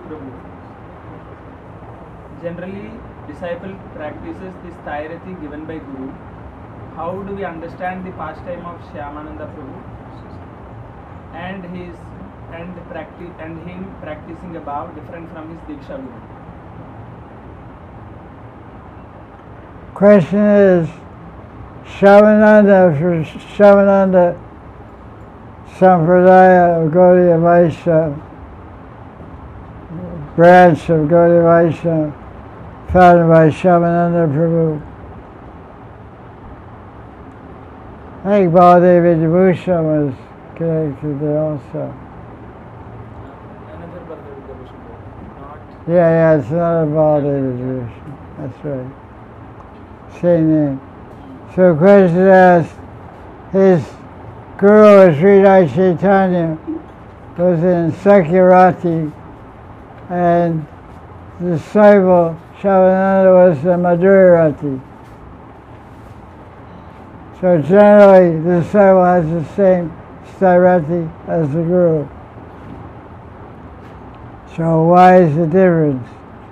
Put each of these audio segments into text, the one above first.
Prabhu. Generally, disciple practices this Thairati given by Guru. How do we understand the pastime of Shyamananda Prabhu and him practicing above different from his Diksha Guru? Question is, Shyamananda Sampradaya of Gaudiya Vaishnava, branch of Gaudiya Vaishnava, founded by Shyamananda Prabhu. I think Baladev Vidyabhushan was connected there also. Another Baladev Vidyabhushan, not. Yeah, it's another Baladev Vidyabhushan. That's right. Same name. So the question asked, his guru is Sridhar Chaitanya, was in Sakyarati, and the disciple Shyamananda was in Madhurarati. So generally, the disciple has the same Thairati as the guru. So why is the difference?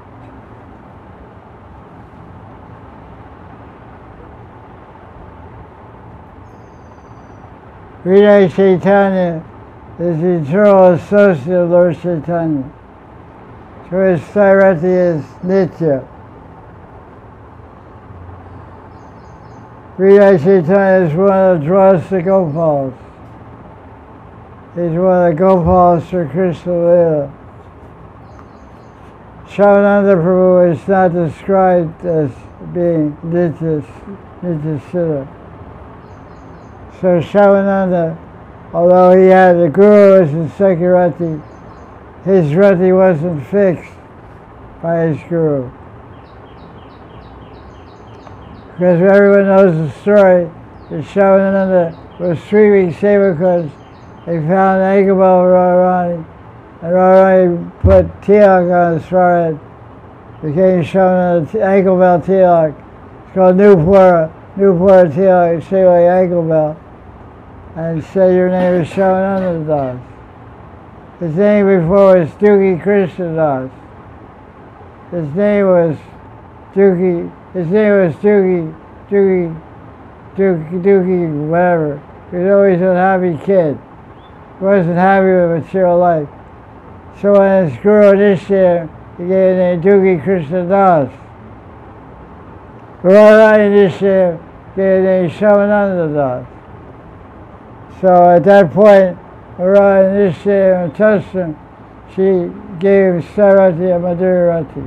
Sridhar Chaitanya is the eternal associate of Lord Chaitanya. So his Thairati is Nitya. Sridhar Chaitanya is one of the Dwasa Gopals. He's one of the Gopals for Krishna Lila. Shyamananda Prabhu is not described as being Nitya Siddha. So Shyamananda, although he had the guru as in Sakyarati, his rati wasn't fixed by his guru. Because everyone knows the story that Shyamananda was sweeping Sevakas. They found Agabal Radharani, and Radharani put tilak on his forehead. Became Shyamananda Agabal tilak. It's called Nupura tilak. You say like Agabal. And say your name is Shyamananda Das. His name before was Duki Krishna Das. His name was Duki, whatever. He was always an unhappy kid. He wasn't happy with material life. So when his guru initiated, he gave the name Duki Krishna Das. Radharani initiated, gave the name Shyamananda Das. So at that point, Radharani initiated and touched him, she gave him Thairati and Madhurarati.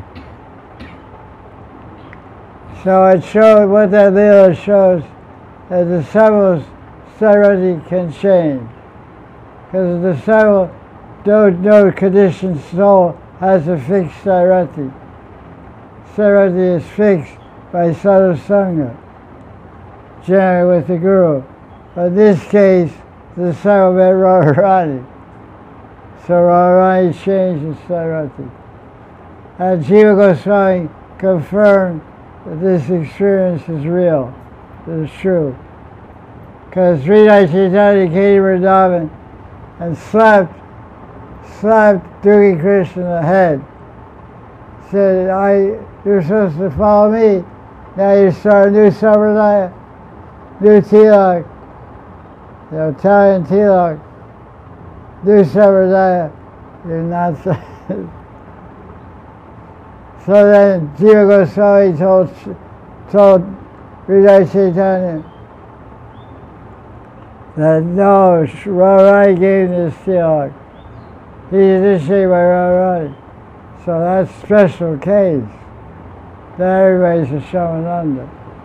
So it showed, what that Leela shows, that the disciple's Thairati can change. Because the disciple, no conditioned soul has a fixed Thairati. Thairati is fixed by Sadhu Sangha, generally with the Guru. But in this case, the disciple met Radharani. So Radharani changed his Thairati. And Jiva Goswami confirmed that this experience is real, that it's true. Because Sridhar Chaitanya came to Vrindavan and slapped Duki Krishna in the head. Said, you're supposed to follow me. Now you start a new sampradaya, new tilak, Italian tilak, new sampradaya. You're not. So then Jiva Goswami told Sridhar Chaitanya that no, Radharani gave him this tilak. He's initiated by Radharani. So that's a special case. Not everybody's a Shyamananda.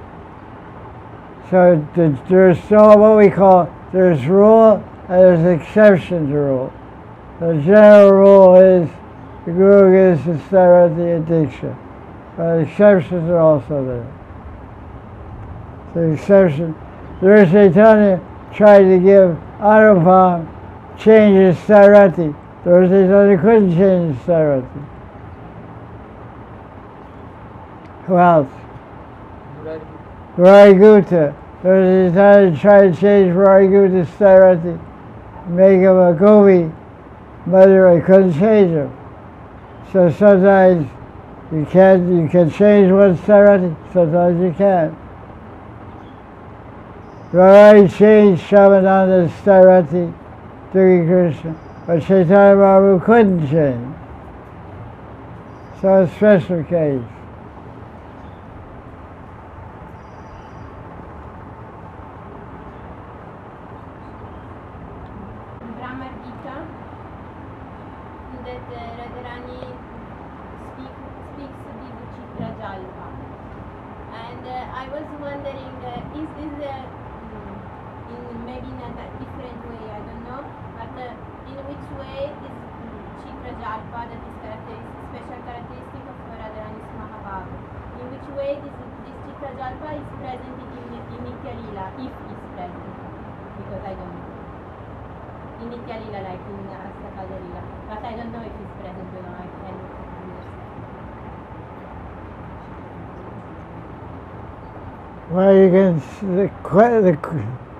So there's still what we call, there's rule and there's exception to rule. The general rule is the Guru gives the Thairati and Diksha. But exceptions are also there. The exception, Lord Chaitanya tried to give Anupam, change his Thairati. Lord Chaitanya couldn't change his Thairati. Who else? Varigutta. Lord Chaitanya tried to change Variguta's Thairati, make him a Gopi. Mother, I couldn't change him. So sometimes you can change one Sarati, sometimes you can't. Rai changed Shyamananda's Sarati during Krishna, but Chaitanya Mahaprabhu couldn't change. So it's a special case. Brahma Gita, that Radharani speaks with Chitra Jalpa. And I was wondering, is this in maybe in a different way, I don't know, but in which way is Chitra Jalpa, that is special characteristic of Radharani's Mahabhava, in which way this Chitra Jalpa is present in Nitya Lila, if it's present, because I don't know. In Nitya Lila, like in Astakada Lila, but I don't know if it's present or not, I can understand. Well, you can,